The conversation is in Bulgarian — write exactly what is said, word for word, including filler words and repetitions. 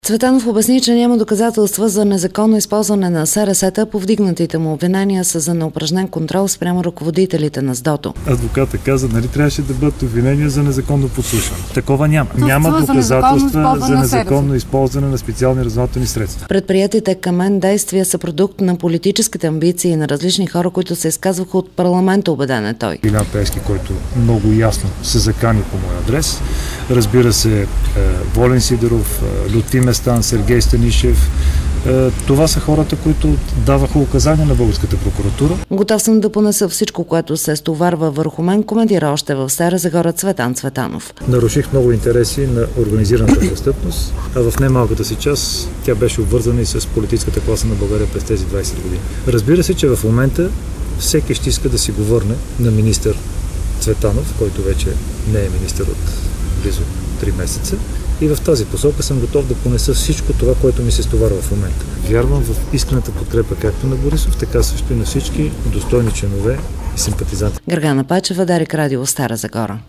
Цветанов обясни, че няма доказателства за незаконно използване на СРС-та, повдигнатите му обвинения са за неупражнен контрол спрямо ръководителите на СДОТО. Адвоката каза, нали трябваше да бъдат обвинения за незаконно подслушване. Такова няма. Това няма доказателства за незаконно на използване на специални разузнавателни средства. Предприятите към мен действия са продукт на политическите амбиции на различни хора, които се изказваха от парламента, убеден е той. Илян Пеевски, който много ясно се закани по мой адрес. Разбира се, Волен Сидеров, Лютви Местан, Сергей Станишев. Това са хората, които даваха указания на българската прокуратура. Готов съм да понеса всичко, което се стоварва върху мен, коментира още в Стара Загора Цветан Цветанов. Наруших много интереси на организираната престъпност, а в немалката си част тя беше обвързана и с политическата класа на България през тези двайсет години. Разбира се, че в момента всеки ще иска да си го върне на министър Цветанов, който вече не е министър от близо три месеца. И в тази посока съм готов да понеса всичко това, което ми се стоварва в момента. Вярвам в искрената подкрепа както на Борисов, така също и на всички достойни членове и симпатизанти. Гергана Пачева, Дарик Радио, Стара Загора.